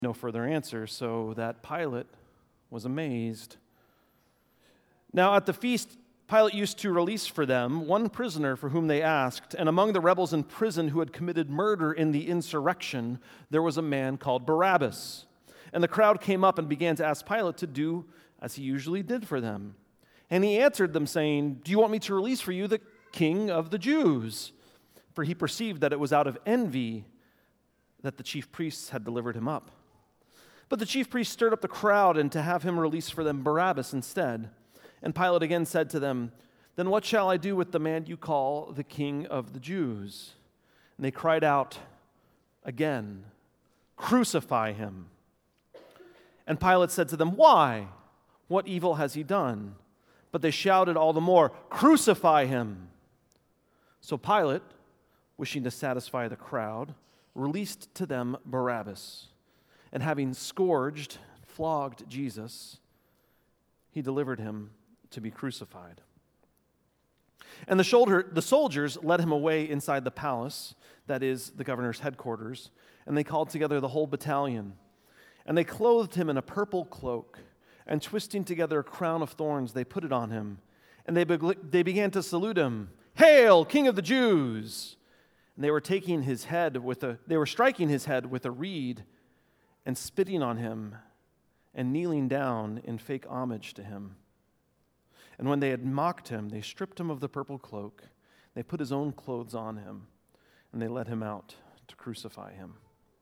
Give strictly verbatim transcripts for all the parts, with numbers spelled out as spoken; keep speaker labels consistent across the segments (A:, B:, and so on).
A: No further answer, so that Pilate was amazed. Now at the feast, Pilate used to release for them one prisoner for whom they asked, and among the rebels in prison who had committed murder in the insurrection, there was a man called Barabbas. And the crowd came up and began to ask Pilate to do as he usually did for them. And he answered them, saying, "Do you want me to release for you the King of the Jews?" For he perceived that it was out of envy that the chief priests had delivered him up. But the chief priests stirred up the crowd, and to have him release for them Barabbas instead. And Pilate again said to them, "Then what shall I do with the man you call the King of the Jews?" And they cried out again, "Crucify him." And Pilate said to them, "Why? What evil has he done?" But they shouted all the more, "Crucify him!" So Pilate, wishing to satisfy the crowd, released to them Barabbas. And having scourged, flogged Jesus, he delivered him to be crucified. And the shoulder, the soldiers led him away inside the palace, that is, the governor's headquarters, and they called together the whole battalion. And they clothed him in a purple cloak, and twisting together a crown of thorns, they put it on him. And they, be- they began to salute him, "Hail, King of the Jews!" And they were taking his head with a, they were striking his head with a reed, and spitting on him, and kneeling down in fake homage to him. And when they had mocked him, they stripped him of the purple cloak, they put his own clothes on him, and they led him out to crucify him.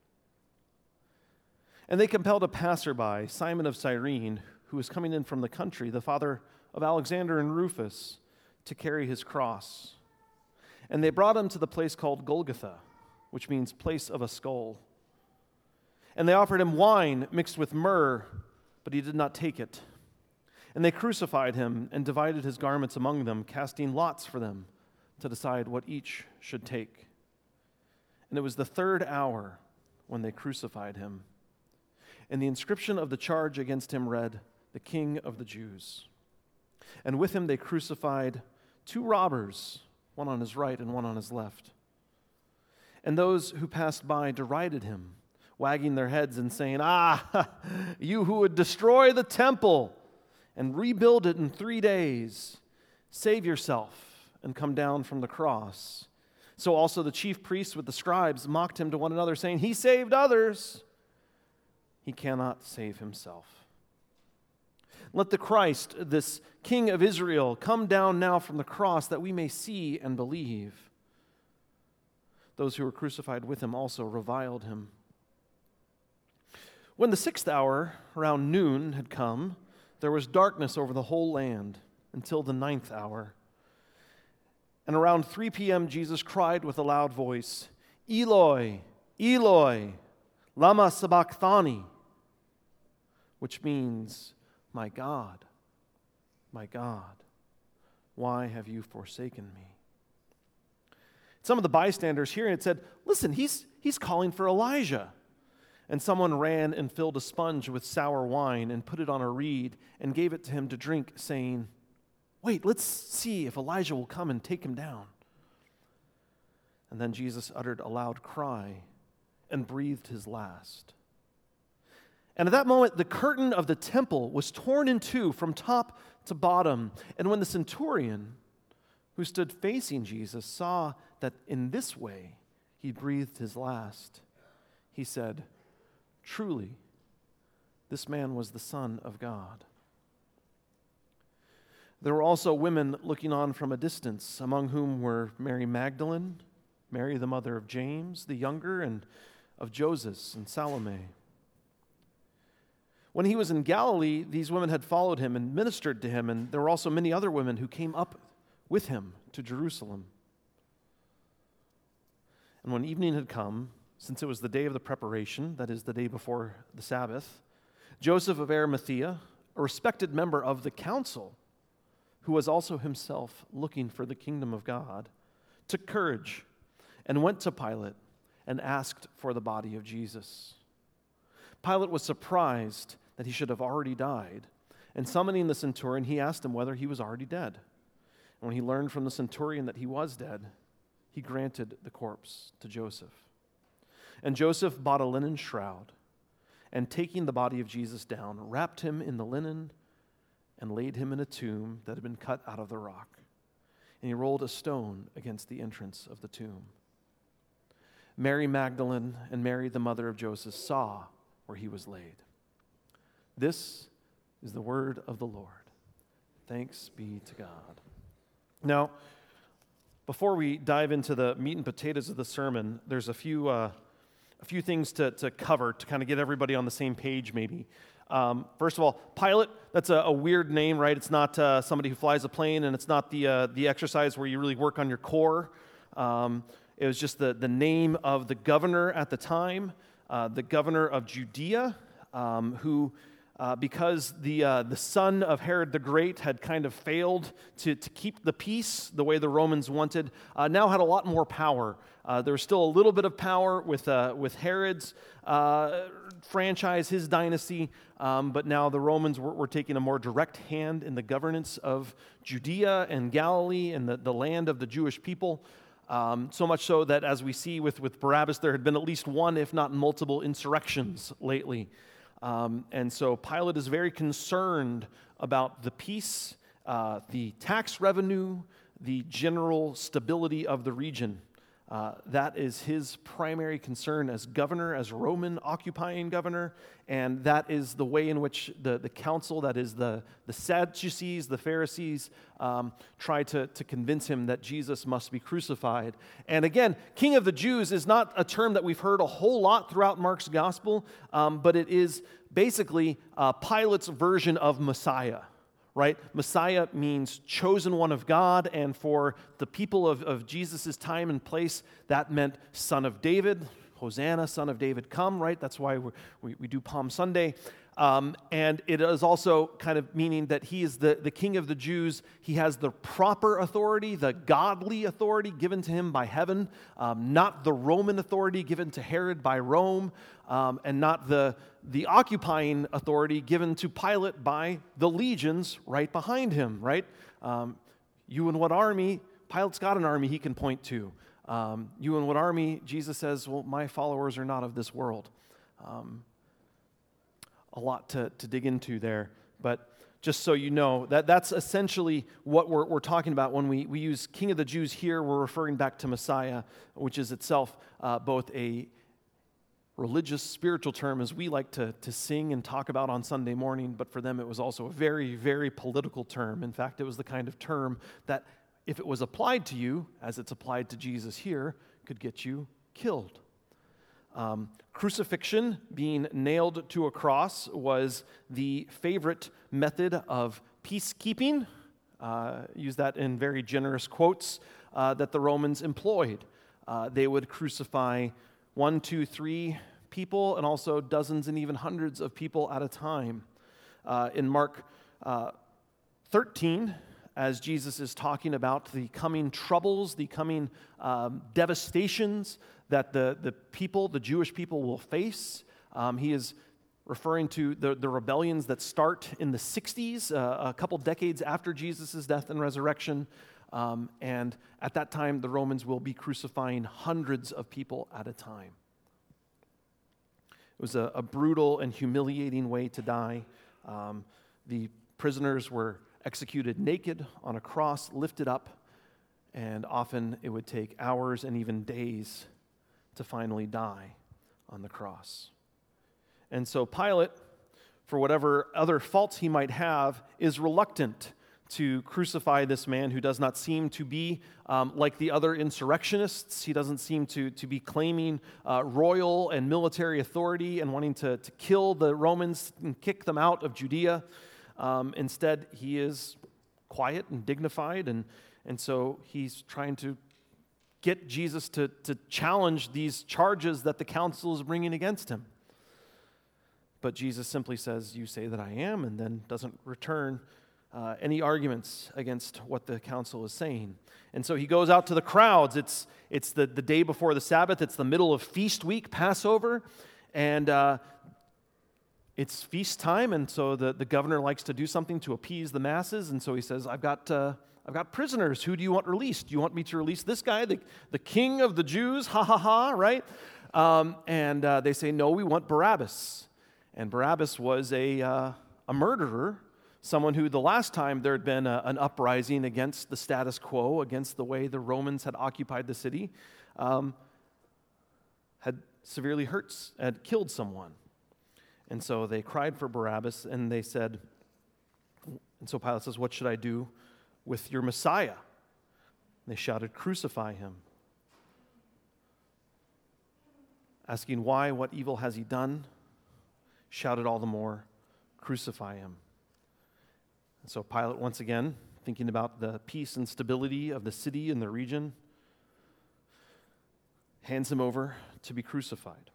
A: And they compelled a passerby, Simon of Cyrene, who was coming in from the country, the father of Alexander and Rufus, to carry his cross. And they brought him to the place called Golgotha, which means place of a skull. And they offered him wine mixed with myrrh, but he did not take it. And they crucified him and divided his garments among them, casting lots for them to decide what each should take. And it was the third hour when they crucified him. And the inscription of the charge against him read, "The King of the Jews." And with him they crucified two robbers, one on his right and one on his left. And those who passed by derided him, wagging their heads and saying, "Ah, you who would destroy the temple and rebuild it in three days, save yourself and come down from the cross." So also the chief priests with the scribes mocked him to one another, saying, "He saved others. He cannot save himself. Let the Christ, this King of Israel, come down now from the cross that we may see and believe." Those who were crucified with him also reviled him. When the sixth hour, around noon, had come, there was darkness over the whole land until the ninth hour. And around three p.m. Jesus cried with a loud voice, "Eloi, Eloi, lama sabachthani," which means, "My God, my God, why have you forsaken me?" Some of the bystanders hearing it said, "Listen, he's, he's calling for Elijah." And someone ran and filled a sponge with sour wine and put it on a reed and gave it to him to drink, saying, "Wait, let's see if Elijah will come and take him down." And then Jesus uttered a loud cry and breathed his last. And at that moment, the curtain of the temple was torn in two from top to bottom. And when the centurion who stood facing Jesus saw that in this way he breathed his last, he said, "Truly, this man was the Son of God." There were also women looking on from a distance, among whom were Mary Magdalene, Mary the mother of James the younger, and of Joseph and Salome. When he was in Galilee, these women had followed him and ministered to him, and there were also many other women who came up with him to Jerusalem. And when evening had come, since it was the day of the preparation, that is, the day before the Sabbath, Joseph of Arimathea, a respected member of the council, who was also himself looking for the kingdom of God, took courage and went to Pilate and asked for the body of Jesus. Pilate was surprised that he should have already died, and summoning the centurion, he asked him whether he was already dead. And when he learned from the centurion that he was dead, he granted the corpse to Joseph. And Joseph bought a linen shroud and taking the body of Jesus down, wrapped him in the linen and laid him in a tomb that had been cut out of the rock. And he rolled a stone against the entrance of the tomb. Mary Magdalene and Mary, the mother of Joseph, saw where he was laid. This is the word of the Lord. Thanks be to God. Now, before we dive into the meat and potatoes of the sermon, there's a few uh, a few things to, to cover to kind of get everybody on the same page, maybe. Um, first of all, Pilate, that's a, a weird name, right? It's not uh, somebody who flies a plane, and it's not the uh, the exercise where you really work on your core. Um, it was just the, the name of the governor at the time, uh, the governor of Judea, um, who, uh, because the uh, the son of Herod the Great had kind of failed to, to keep the peace the way the Romans wanted, uh, now had a lot more power. Uh, there was still a little bit of power with uh, with Herod's uh, franchise, his dynasty, um, but now the Romans were, were taking a more direct hand in the governance of Judea and Galilee and the, the land of the Jewish people. Um, so much so that, as we see with, with Barabbas, there had been at least one, if not multiple, insurrections lately. Um, and so Pilate is very concerned about the peace, uh, the tax revenue, the general stability of the region. Uh, that is his primary concern as governor, as Roman occupying governor, and that is the way in which the, the council, that is the, the Sadducees, the Pharisees, um, try to, to convince him that Jesus must be crucified. And again, King of the Jews is not a term that we've heard a whole lot throughout Mark's gospel, um, but it is basically uh, Pilate's version of Messiah. Right? Messiah means chosen one of God, and for the people of, of Jesus' time and place, that meant son of David. Hosanna, son of David, come, right? That's why we we, we do Palm Sunday. Um, and it is also kind of meaning that he is the, the king of the Jews. He has the proper authority, the godly authority given to him by heaven, um, not the Roman authority given to Herod by Rome, um, and not the, the occupying authority given to Pilate by the legions right behind him, right? Um, you and what army? Pilate's got an army he can point to. Um, you and what army? Jesus says, well, my followers are not of this world. Um, a lot to, to dig into there, but just so you know, that, that's essentially what we're, we're talking about when we, we use King of the Jews here. We're referring back to Messiah, which is itself uh, both a religious, spiritual term, as we like to, to sing and talk about on Sunday morning, but for them it was also a very, very political term. In fact, it was the kind of term that, if it was applied to you, as it's applied to Jesus here, could get you killed. Um, crucifixion, being nailed to a cross, was the favorite method of peacekeeping. Uh, use that in very generous quotes uh, that the Romans employed. Uh, they would crucify one, two, three people, and also dozens and even hundreds of people at a time. Uh, in Mark uh, thirteen, as Jesus is talking about the coming troubles, the coming um, devastations that the, the people, the Jewish people, will face. Um, he is referring to the, the rebellions that start in the sixties, uh, a couple decades after Jesus' death and resurrection. Um, and at that time, the Romans will be crucifying hundreds of people at a time. It was a, a brutal and humiliating way to die. Um, the prisoners were executed naked on a cross, lifted up, and often it would take hours and even days to finally die on the cross. And so Pilate, for whatever other faults he might have, is reluctant to crucify this man who does not seem to be um, like the other insurrectionists. He doesn't seem to, to be claiming uh, royal and military authority and wanting to, to kill the Romans and kick them out of Judea. Um, instead, he is quiet and dignified, and, and so he's trying to get Jesus to, to challenge these charges that the council is bringing against him. But Jesus simply says, "You say that I am," and then doesn't return uh, any arguments against what the council is saying. And so he goes out to the crowds. It's, it's the, the day before the Sabbath. It's the middle of feast week, Passover, and uh, it's feast time, and so the, the governor likes to do something to appease the masses, and so he says, I've got uh, I've got prisoners. Who do you want released? Do you want me to release this guy, the, the king of the Jews? Ha, ha, ha, right? Um, and uh, they say, no, we want Barabbas. And Barabbas was a, uh, a murderer, someone who the last time there had been a, an uprising against the status quo, against the way the Romans had occupied the city, um, had severely hurt, had killed someone. And so they cried for Barabbas, and they said, and so Pilate says, what should I do with your Messiah? And they shouted, crucify him. Asking why, what evil has he done? Shouted all the more, crucify him. And so Pilate, once again, thinking about the peace and stability of the city and the region, hands him over to be crucified.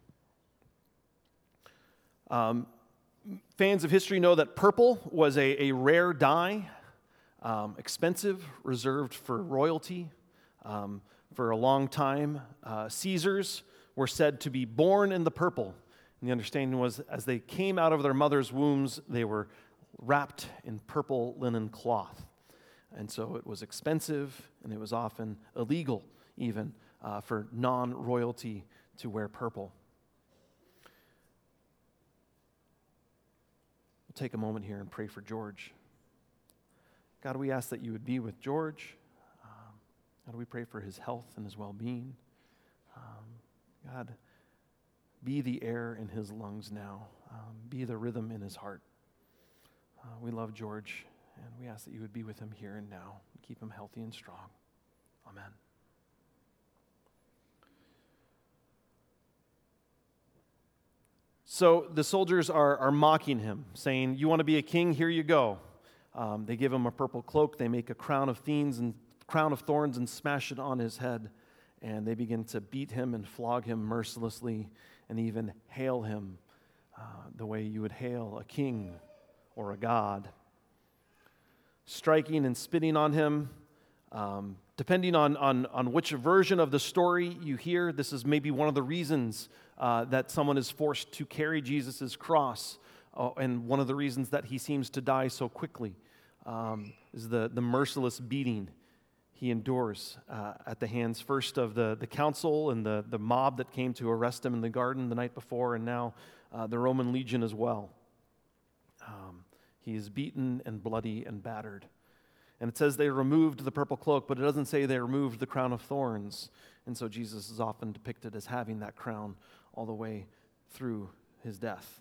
A: Um, fans of history know that purple was a, a rare dye, um, expensive, reserved for royalty. Um, for a long time, uh, Caesars were said to be born in the purple. And the understanding was as they came out of their mother's wombs, they were wrapped in purple linen cloth. And so it was expensive, and it was often illegal even uh, for non-royalty to wear purple. We'll take a moment here and pray for George. God, we ask that you would be with George. Um, God, we pray for his health and his well-being. Um, God, be the air in his lungs now. Um, be the rhythm in his heart. Uh, we love George, and we ask that you would be with him here and now. Keep him healthy and strong. Amen. So the soldiers are, are mocking him, saying, you want to be a king? Here you go. Um, they give him a purple cloak. They make a crown of thorns and crown of thorns and smash it on his head. And they begin to beat him and flog him mercilessly and even hail him uh, the way you would hail a king or a god. Striking and spitting on him. Um, depending on, on, on which version of the story you hear, this is maybe one of the reasons uh, that someone is forced to carry Jesus' cross, uh, and one of the reasons that he seems to die so quickly um, is the, the merciless beating he endures uh, at the hands first of the, the council and the, the mob that came to arrest him in the garden the night before, and now uh, the Roman legion as well. Um, he is beaten and bloody and battered. And it says they removed the purple cloak, but it doesn't say they removed the crown of thorns. And so Jesus is often depicted as having that crown all the way through his death.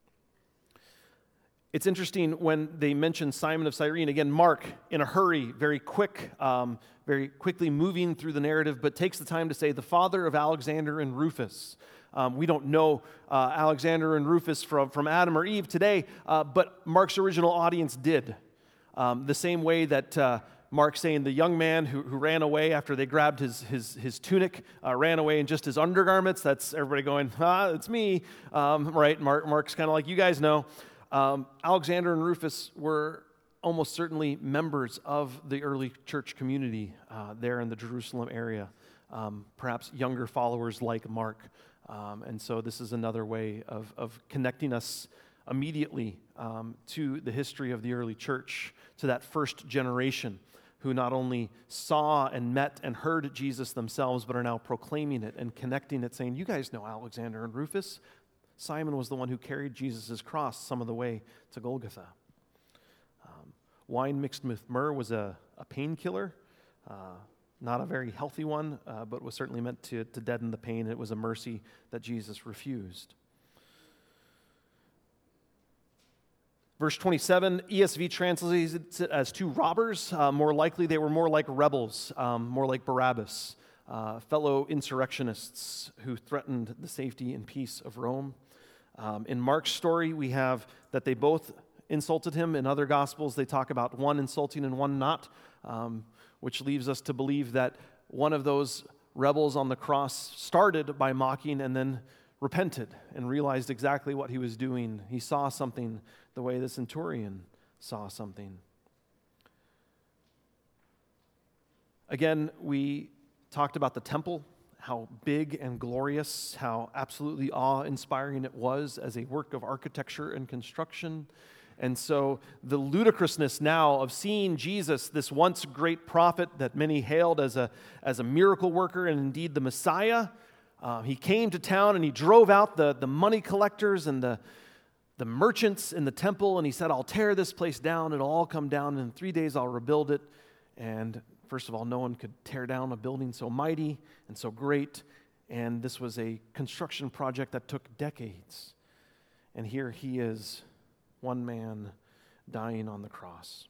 A: It's interesting when they mention Simon of Cyrene. Again, Mark, in a hurry, very quick, um, very quickly moving through the narrative, but takes the time to say the father of Alexander and Rufus. Um, we don't know uh, Alexander and Rufus from, from Adam or Eve today, uh, but Mark's original audience did. Um, the same way that uh, Mark's saying the young man who, who ran away after they grabbed his, his, his tunic, uh, ran away in just his undergarments. That's everybody going, ah, it's me, um, right? Mark, Mark's kind of like, you guys know. Um, Alexander and Rufus were almost certainly members of the early church community uh, there in the Jerusalem area, um, perhaps younger followers like Mark. Um, and so this is another way of, of connecting us immediately um, to the history of the early church, to that first generation who not only saw and met and heard Jesus themselves, but are now proclaiming it and connecting it, saying, you guys know Alexander and Rufus. Simon was the one who carried Jesus' cross some of the way to Golgotha. Um, wine mixed with myrrh was a, a painkiller, uh, not a very healthy one, uh, but was certainly meant to, to deaden the pain. It was a mercy that Jesus refused. Verse twenty-seven, E S V translates it as two robbers. Uh, more likely, they were more like rebels, um, more like Barabbas, uh, fellow insurrectionists who threatened the safety and peace of Rome. Um, in Mark's story, we have that they both insulted him. In other Gospels, they talk about one insulting and one not, um, which leaves us to believe that one of those rebels on the cross started by mocking and then repented and realized exactly what he was doing. He saw something the way the centurion saw something. Again, we talked about the temple, how big and glorious, how absolutely awe-inspiring it was as a work of architecture and construction. And so the ludicrousness now of seeing Jesus, this once great prophet that many hailed as a, as a miracle worker and indeed the Messiah, Uh, he came to town and he drove out the, the money collectors and the, the merchants in the temple, and he said, I'll tear this place down. It'll all come down, and in three days I'll rebuild it. And first of all, no one could tear down a building so mighty and so great. And this was a construction project that took decades. And here he is, one man dying on the cross.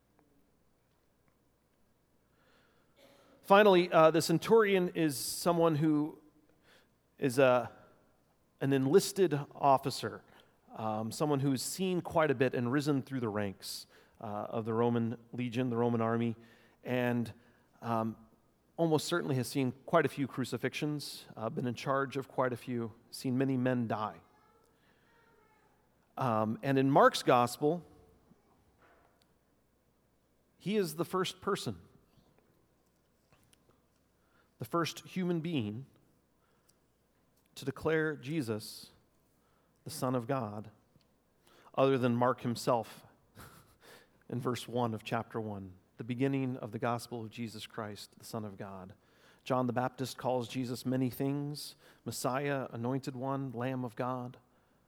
A: Finally, uh, the centurion is someone who is a, an enlisted officer, um, someone who's seen quite a bit and risen through the ranks uh, of the Roman legion, the Roman army, and um, almost certainly has seen quite a few crucifixions, uh, been in charge of quite a few, seen many men die. Um, and in Mark's gospel, he is the first person, the first human being to declare Jesus the Son of God, other than Mark himself in verse one of chapter one, the beginning of the gospel of Jesus Christ, the Son of God. John the Baptist calls Jesus many things: Messiah, Anointed One, Lamb of God.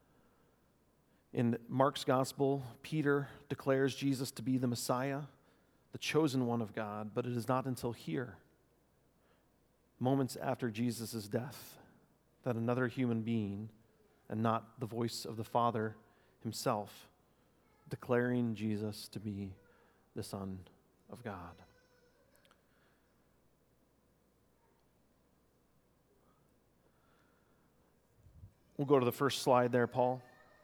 A: In Mark's gospel, Peter declares Jesus to be the Messiah, the chosen one of God, but it is not until here, moments after Jesus' death, that another human being, and not the voice of the Father himself, declaring Jesus to be the Son of God. We'll go to the first slide there, Paul.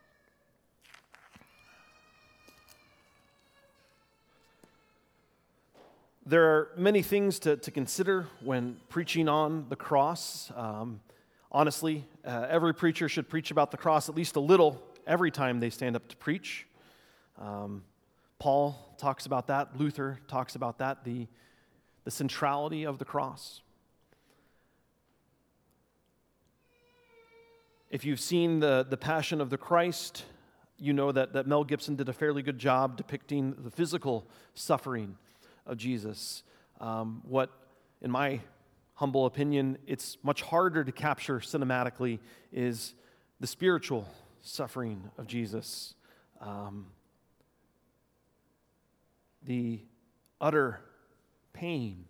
A: There are many things to, to consider when preaching on the cross. Um, honestly, uh, every preacher should preach about the cross at least a little every time they stand up to preach. Um, Paul talks about that. Luther talks about that, the, the centrality of the cross. If you've seen the, the Passion of the Christ, you know that, that Mel Gibson did a fairly good job depicting the physical suffering of Jesus. Um, what, in my humble opinion, it's much harder to capture cinematically is the spiritual suffering of Jesus. Um, the utter pain,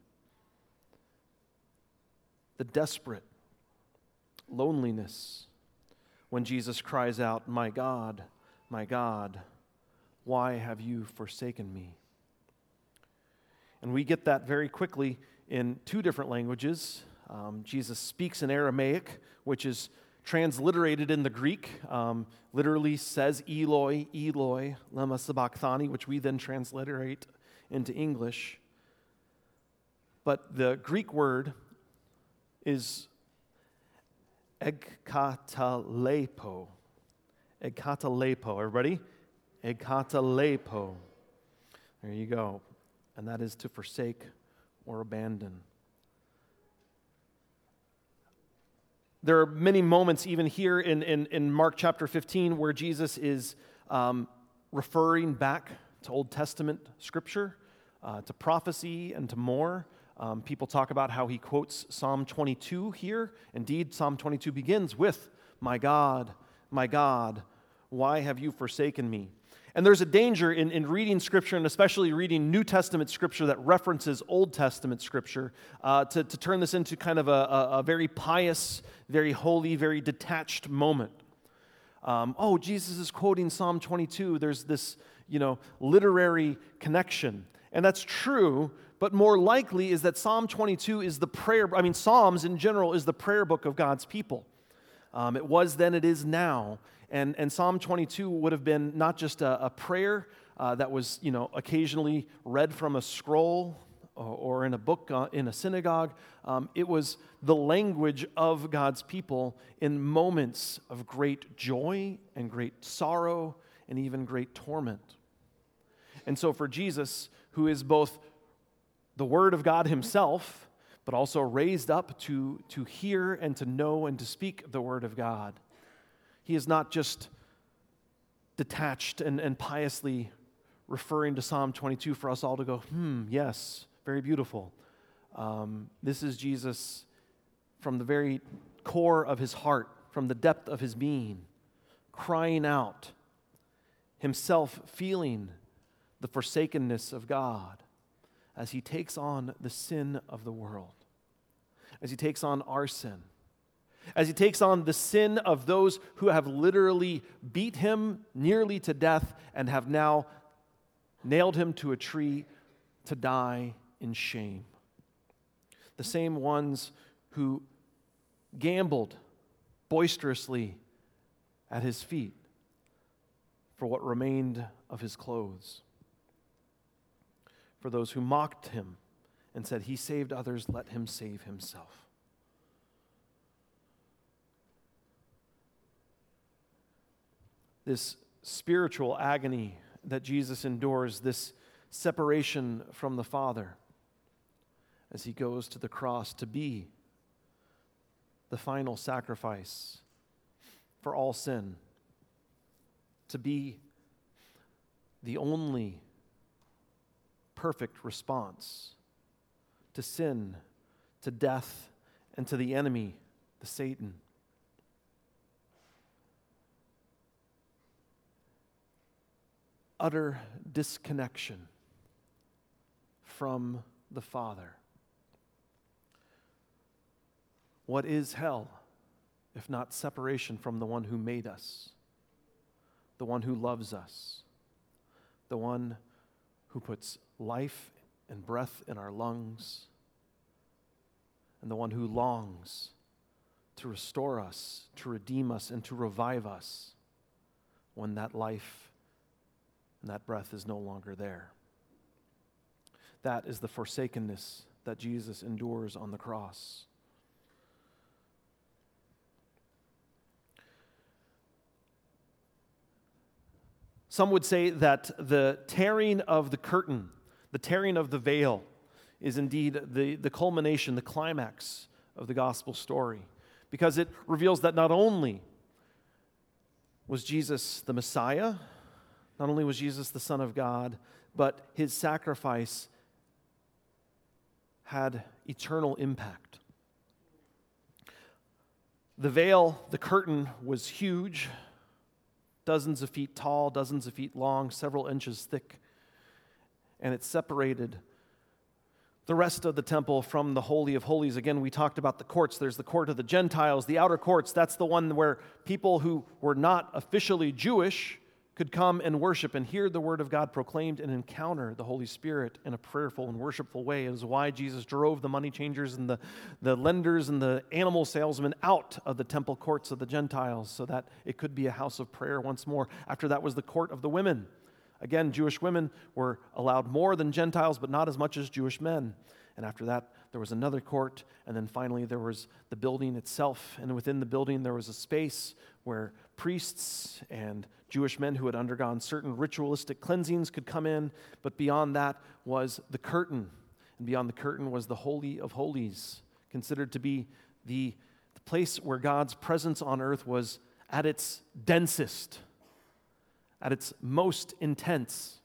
A: the desperate loneliness when Jesus cries out, "My God, my God, why have you forsaken me?" And we get that very quickly in two different languages. Um, Jesus speaks in Aramaic, which is transliterated in the Greek, um, literally says, Eloi, Eloi, lema sabachthani, which we then transliterate into English. But the Greek word is egkatalepo. Egkatalepo. Everybody? Egkatalepo. There you go. And that is to forsake or abandon. There are many moments, even here in, in, in Mark chapter fifteen, where Jesus is um, referring back to Old Testament scripture, uh, to prophecy, and to more. Um, people talk about how he quotes Psalm twenty-two here. Indeed, Psalm twenty-two begins with, "My God, my God, why have you forsaken me?" And there's a danger in, in reading Scripture, and especially reading New Testament Scripture that references Old Testament Scripture, uh, to, to turn this into kind of a, a, a very pious, very holy, very detached moment. Um, oh, Jesus is quoting Psalm twenty-two. There's this, you know, literary connection. And that's true, but more likely is that Psalm twenty-two is the prayer, I mean, Psalms in general is the prayer book of God's people. Um, it was then, it is now. And, and Psalm twenty-two would have been not just a, a prayer uh, that was, you know, occasionally read from a scroll or, or in a book uh, in a synagogue. Um, it was the language of God's people in moments of great joy and great sorrow and even great torment. And so for Jesus, who is both the Word of God himself, but also raised up to, to hear and to know and to speak the Word of God, he is not just detached and, and piously referring to Psalm twenty-two for us all to go, hmm, yes, very beautiful. Um, this is Jesus from the very core of his heart, from the depth of his being, crying out himself feeling the forsakenness of God as he takes on the sin of the world, as he takes on our sin, as he takes on the sin of those who have literally beat him nearly to death and have now nailed him to a tree to die in shame. The same ones who gambled boisterously at his feet for what remained of his clothes. For those who mocked him and said, "He saved others, let him save himself." This spiritual agony that Jesus endures, this separation from the Father as he goes to the cross to be the final sacrifice for all sin, to be the only perfect response to sin, to death, and to the enemy, the Satan. Utter disconnection from the Father. What is hell if not separation from the one who made us, the one who loves us, the one who puts life and breath in our lungs, and the one who longs to restore us, to redeem us, and to revive us when that life and that breath is no longer there. That is the forsakenness that Jesus endures on the cross. Some would say that the tearing of the curtain, the tearing of the veil, is indeed the, the culmination, the climax of the gospel story, because it reveals that not only was Jesus the Messiah, not only was Jesus the Son of God, but his sacrifice had eternal impact. The veil, the curtain, was huge, dozens of feet tall, dozens of feet long, several inches thick, and it separated the rest of the temple from the Holy of Holies. Again, we talked about the courts. There's the court of the Gentiles, the outer courts. That's the one where people who were not officially Jewish could come and worship and hear the word of God proclaimed and encounter the Holy Spirit in a prayerful and worshipful way. It is why Jesus drove the money changers and the, the lenders and the animal salesmen out of the temple courts of the Gentiles so that it could be a house of prayer once more. After that was the court of the women. Again, Jewish women were allowed more than Gentiles, but not as much as Jewish men. And after that, there was another court, and then finally there was the building itself. And within the building, there was a space where priests and Jewish men who had undergone certain ritualistic cleansings could come in, but beyond that was the curtain. And beyond the curtain was the Holy of Holies, considered to be the, the place where God's presence on earth was at its densest, at its most intense.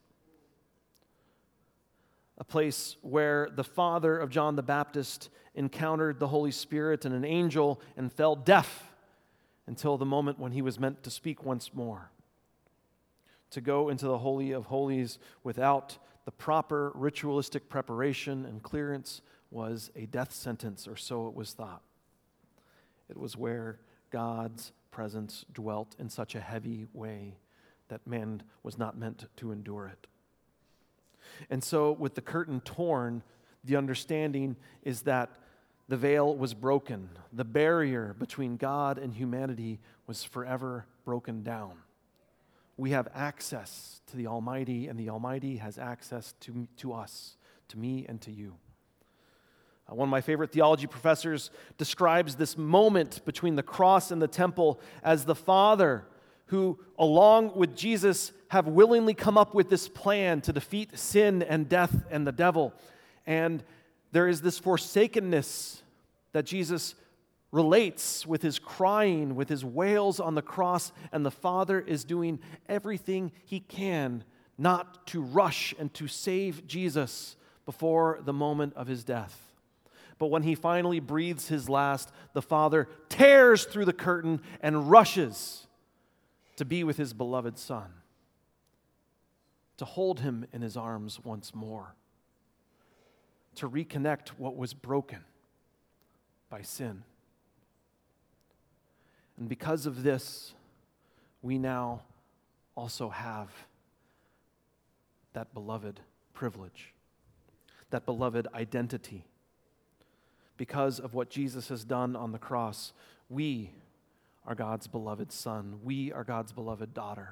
A: A place where the father of John the Baptist encountered the Holy Spirit and an angel and fell deaf until the moment when he was meant to speak once more. To go into the Holy of Holies without the proper ritualistic preparation and clearance was a death sentence, or so it was thought. It was where God's presence dwelt in such a heavy way that man was not meant to endure it. And so with the curtain torn, the understanding is that the veil was broken. The barrier between God and humanity was forever broken down. We have access to the Almighty, and the Almighty has access to, to us, to me and to you. Uh, one of my favorite theology professors describes this moment between the cross and the temple as the Father who, along with Jesus, have willingly come up with this plan to defeat sin and death and the devil. And there is this forsakenness that Jesus relates with his crying, with his wails on the cross, and the Father is doing everything he can not to rush and to save Jesus before the moment of his death. But when he finally breathes his last, the Father tears through the curtain and rushes to be with his beloved Son. to hold him in his arms once more, to reconnect what was broken by sin. And because of this, we now also have that beloved privilege, that beloved identity. Because of what Jesus has done on the cross, we are God's beloved son. We are God's beloved daughter.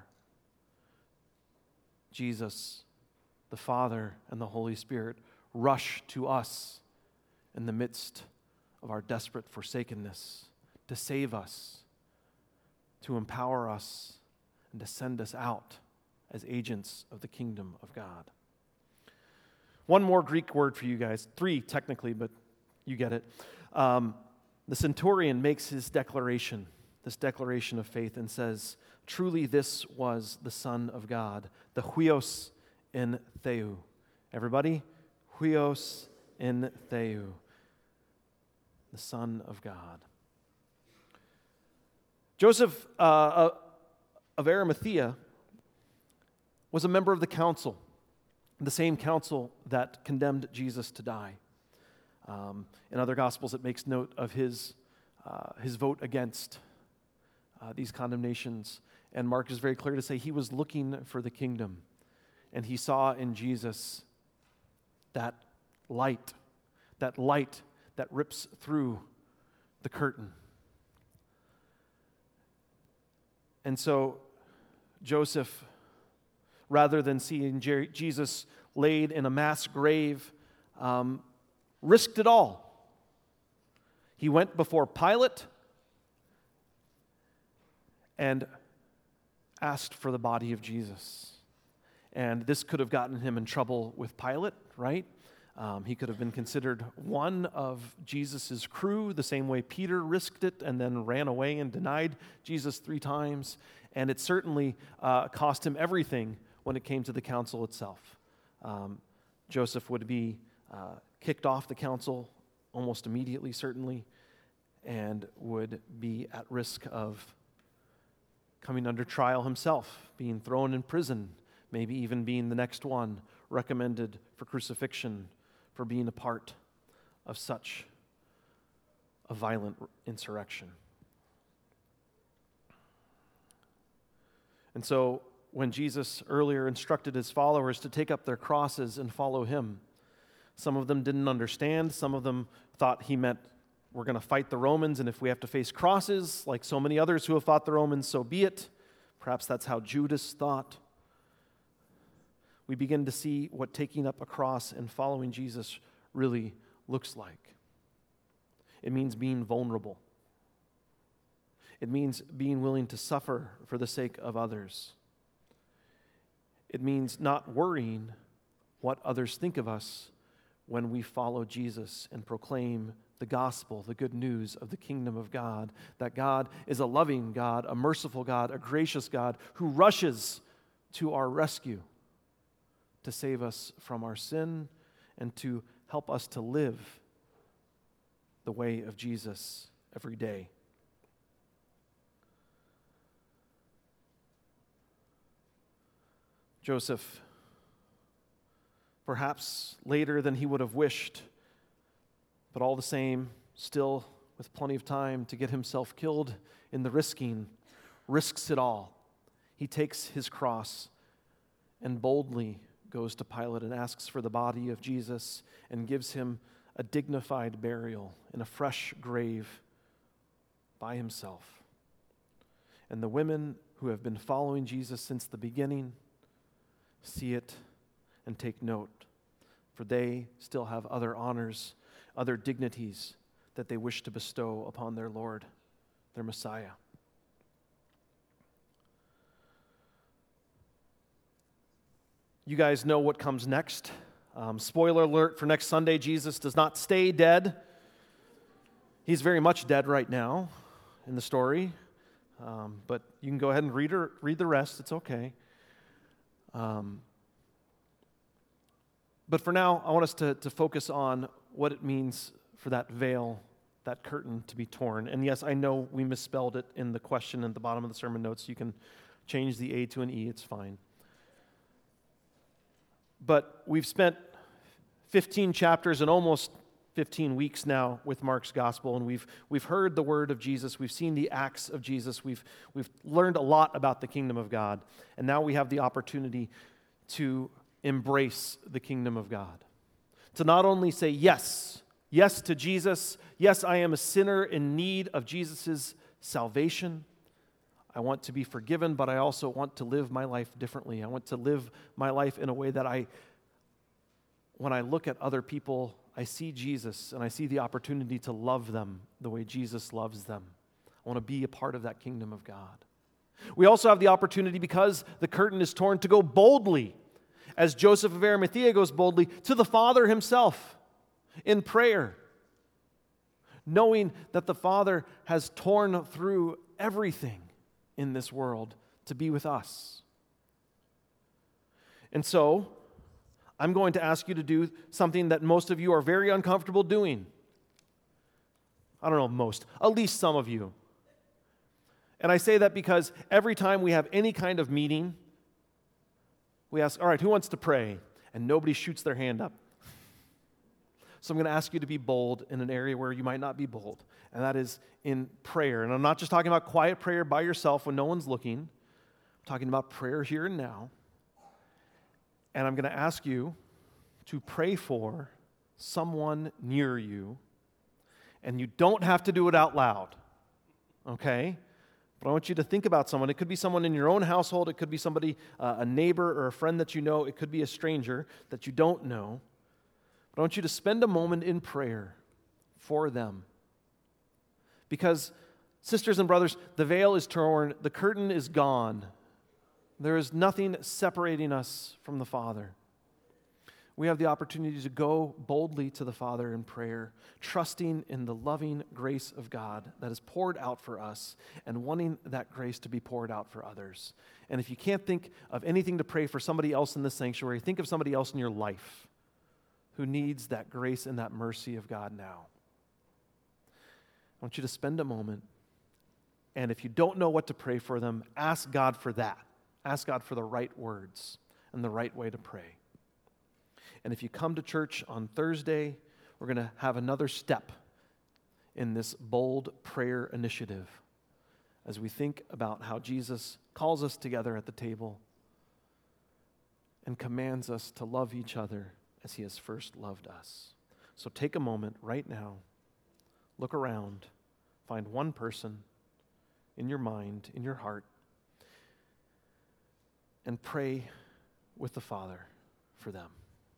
A: Jesus, the Father, and the Holy Spirit rush to us in the midst of our desperate forsakenness to save us, to empower us, and to send us out as agents of the kingdom of God. One more Greek word for you guys, three technically, but you get it. Um, the centurion makes his declaration, this declaration of faith, and says, truly this was the Son of God, the huios en theou. Everybody? Huios en theou, the Son of God. Joseph uh, of Arimathea was a member of the council, the same council that condemned Jesus to die. Um, in other Gospels, it makes note of his, uh, his vote against uh, these condemnations. And Mark is very clear to say he was looking for the kingdom. And he saw in Jesus that light, that light that rips through the curtain. And so Joseph, rather than seeing Jer- Jesus laid in a mass grave, um, risked it all. He went before Pilate and asked for the body of Jesus. And this could have gotten him in trouble with Pilate, right? Um, he could have been considered one of Jesus' crew, the same way Peter risked it and then ran away and denied Jesus three times. And it certainly uh, cost him everything when it came to the council itself. Um, Joseph would be uh, kicked off the council almost immediately, certainly, and would be at risk of coming under trial himself, being thrown in prison, maybe even being the next one recommended for crucifixion for being a part of such a violent insurrection. And so when Jesus earlier instructed his followers to take up their crosses and follow him, some of them didn't understand. Some of them thought he meant we're going to fight the Romans, and if we have to face crosses, like so many others who have fought the Romans, so be it. Perhaps that's how Judas thought. We begin to see what taking up a cross and following Jesus really looks like. It means being vulnerable. It means being willing to suffer for the sake of others. It means not worrying what others think of us when we follow Jesus and proclaim the gospel, the good news of the kingdom of God, that God is a loving God, a merciful God, a gracious God who rushes to our rescue to save us from our sin and to help us to live the way of Jesus every day. Joseph, perhaps later than he would have wished, but all the same, still with plenty of time to get himself killed in the risking, risks it all. He takes his cross and boldly goes to Pilate and asks for the body of Jesus and gives him a dignified burial in a fresh grave by himself. And the women who have been following Jesus since the beginning see it and take note, for they still have other honors, other dignities that they wish to bestow upon their Lord, their Messiah. You guys know what comes next. Um, spoiler alert for next Sunday, Jesus does not stay dead. He's very much dead right now in the story. Um, but you can go ahead and read, her, read the rest. It's okay. Um, but for now, I want us to, to focus on what it means for that veil, that curtain to be torn. And yes, I know we misspelled it in the question at the bottom of the sermon notes. You can change the A to an E. It's fine. But we've spent fifteen chapters and almost fifteen weeks now with Mark's gospel, and we've we've heard the word of Jesus, we've seen the acts of Jesus, we've we've learned a lot about the kingdom of God, and now we have the opportunity to embrace the kingdom of God. To not only say yes, yes to Jesus, yes, I am a sinner in need of Jesus' salvation. I want to be forgiven, but I also want to live my life differently. I want to live my life in a way that I, when I look at other people, I see Jesus and I see the opportunity to love them the way Jesus loves them. I want to be a part of that kingdom of God. We also have the opportunity, because the curtain is torn, to go boldly, as Joseph of Arimathea goes boldly, to the Father himself in prayer, knowing that the Father has torn through everything in this world to be with us. And so, I'm going to ask you to do something that most of you are very uncomfortable doing. I don't know, most, at least some of you. And I say that because every time we have any kind of meeting, we ask, all right, who wants to pray? And nobody shoots their hand up. So I'm going to ask you to be bold in an area where you might not be bold, and that is in prayer. And I'm not just talking about quiet prayer by yourself when no one's looking. I'm talking about prayer here and now. And I'm going to ask you to pray for someone near you, and you don't have to do it out loud, okay? But I want you to think about someone. It could be someone in your own household. It could be somebody, uh, a neighbor or a friend that you know. It could be a stranger that you don't know. But I want you to spend a moment in prayer for them. Because, sisters and brothers, the veil is torn. The curtain is gone. There is nothing separating us from the Father. We have the opportunity to go boldly to the Father in prayer, trusting in the loving grace of God that is poured out for us and wanting that grace to be poured out for others. And if you can't think of anything to pray for somebody else in this sanctuary, think of somebody else in your life who needs that grace and that mercy of God now. I want you to spend a moment, and if you don't know what to pray for them, ask God for that. Ask God for the right words and the right way to pray. And if you come to church on Thursday, we're going to have another step in this bold prayer initiative as we think about how Jesus calls us together at the table and commands us to love each other as he has first loved us. So take a moment right now, look around, find one person in your mind, in your heart, and pray with the Father for them.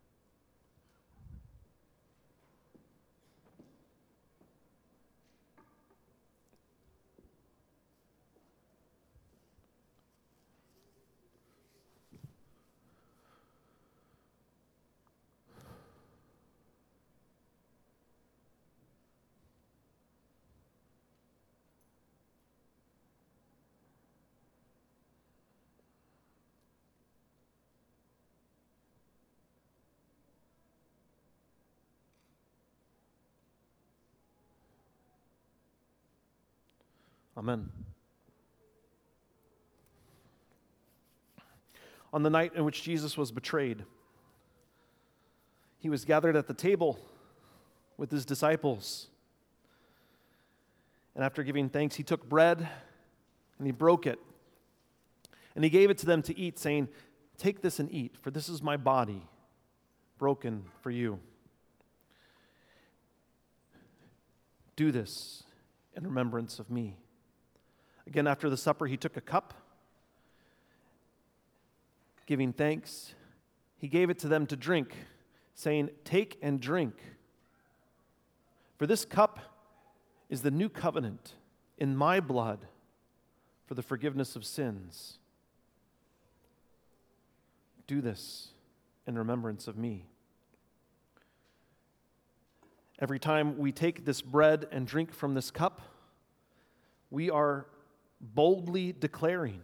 A: Amen. On the night in which Jesus was betrayed, he was gathered at the table with his disciples. And after giving thanks, he took bread and he broke it. And he gave it to them to eat, saying, "Take this and eat, for this is my body broken for you. Do this in remembrance of me." Again, after the supper, he took a cup. Giving thanks, he gave it to them to drink, saying, "Take and drink. For this cup is the new covenant in my blood for the forgiveness of sins. Do this in remembrance of me." Every time we take this bread and drink from this cup, we are boldly declaring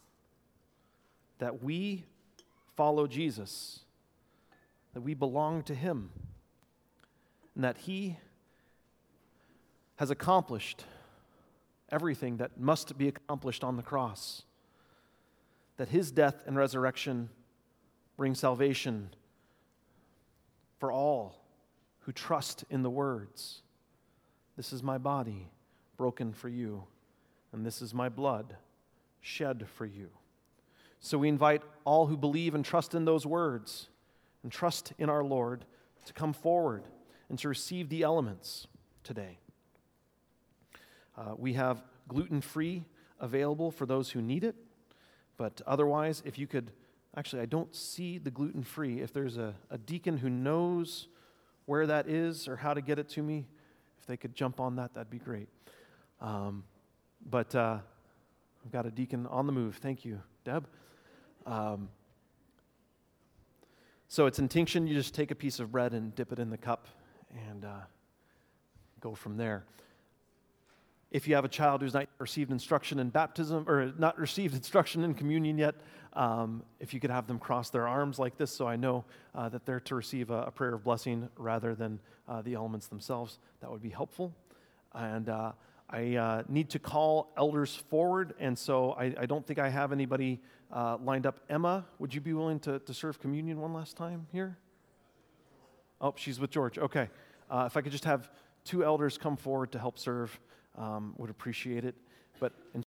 A: that we follow Jesus, that we belong to him, and that he has accomplished everything that must be accomplished on the cross, that his death and resurrection bring salvation for all who trust in the words, "This is my body broken for you, and this is my blood shed for you." So we invite all who believe and trust in those words and trust in our Lord to come forward and to receive the elements today. Uh, we have gluten-free available for those who need it, but otherwise, if you could, actually, I don't see the gluten-free. If there's a, a deacon who knows where that is or how to get it to me, if they could jump on that, that'd be great. Um, but uh, I've got a deacon on the move. Thank you, Deb. Um, so it's intinction. You just take a piece of bread and dip it in the cup and uh, go from there. If you have a child who's not received instruction in baptism or not received instruction in communion yet, um, if you could have them cross their arms like this so I know uh, that they're to receive a, a prayer of blessing rather than uh, the elements themselves, that would be helpful. And uh, I uh, need to call elders forward, and so I, I don't think I have anybody uh, lined up. Emma, would you be willing to, to serve communion one last time here? Oh, she's with George. Okay. Uh, if I could just have two elders come forward to help serve, um, would appreciate it. But